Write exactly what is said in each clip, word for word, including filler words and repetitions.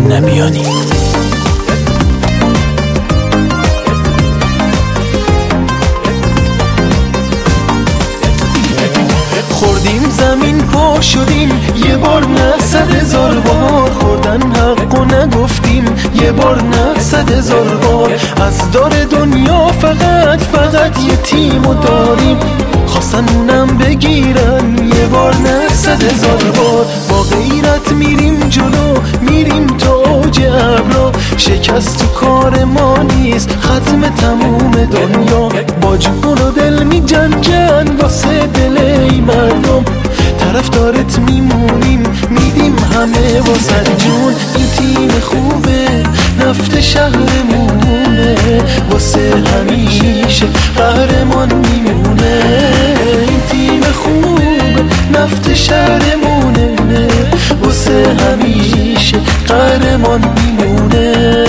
نمیانی. خوردیم زمین پا شدیم یه بار نه صد هزار بار، خوردن حق و نگفتیم یه بار نه صد هزار بار. از دار دنیا فقط فقط یه تیمو داریم، خواستن اونم بگیرن یه بار نه صد هزار بار. با غیرت میریم جلو میریم تا اوج ابرا، شکست تو کار ما نیست ختم تموم دنیا. با جون و دل می جنگن واسه دل ای مردم، طرف دارت میمونیم میدیم همه واسه جون. این تیم خوبه نفت شهرمونه، واسه همیشه قهرمان میمونه. این تیم خوبه نفت شهرمونه، واسه همیشه قهرمان میمونه.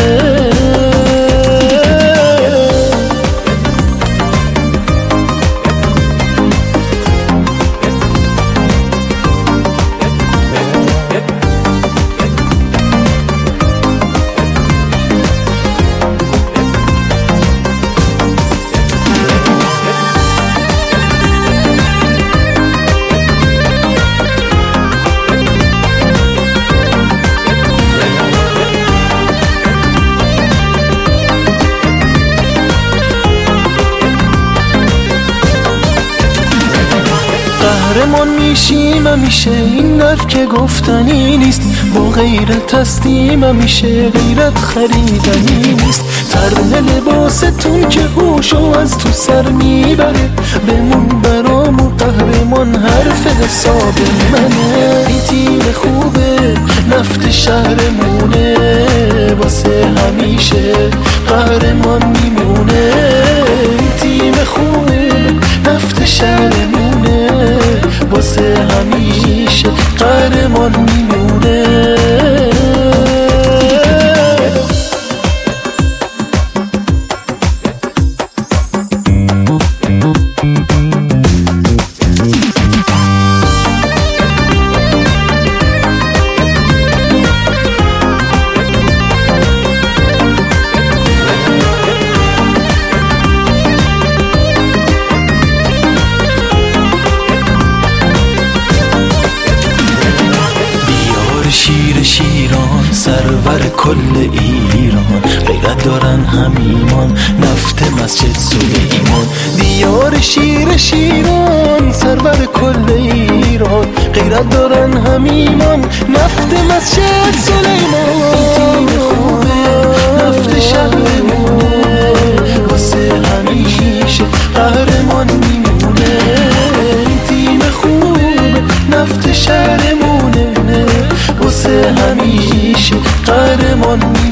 قهرمان میشیم همیشه، این حرف که گفتنی نیست. با غیرت هستیم همیشه، غیرت خریدنی نیست. طرح لباستون که هوشو از تو سر میبره، بمون برامون قهرمان حرف حساب منه. این تیم خوبه نفت شهرمونه، واسه همیشه قهرمان میمونه. این تیم خوبه نفت شهرمونه، واسه همیشه قهرمان میمونه. شیر شیران سرور کل ایران، غیرت دارن همیمان نفت مسجد سلیمان. دیار شیر شیران سرور کل ایران، غیرت دارن همیمان نفت مسجد سلیمان. این تیم خوبه نفت شهرمونه، واسه همیشه قهرمان میمونه. این تیم خوبه نفت شهرمونه، واسه همیشه قهرمان